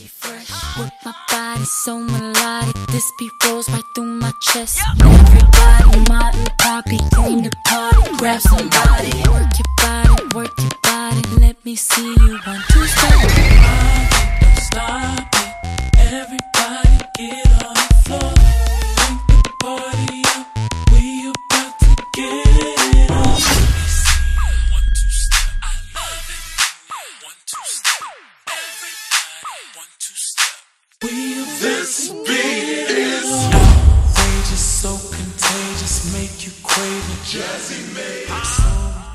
funky fresh. With my body so melodic, this beat rolls right through my chest. Everybody, Martin Poppy came to party. Grab somebody, work your body, let me see you 1, 2, step. Don't stop it, everybody get on the floor. Bring the party up, we about to get it on. Let me see you 1, 2, step. I love it. 1, 2, step. Everybody 1, 2, step. This beat is outrageous, so contagious, make you crave it. Jazzy made.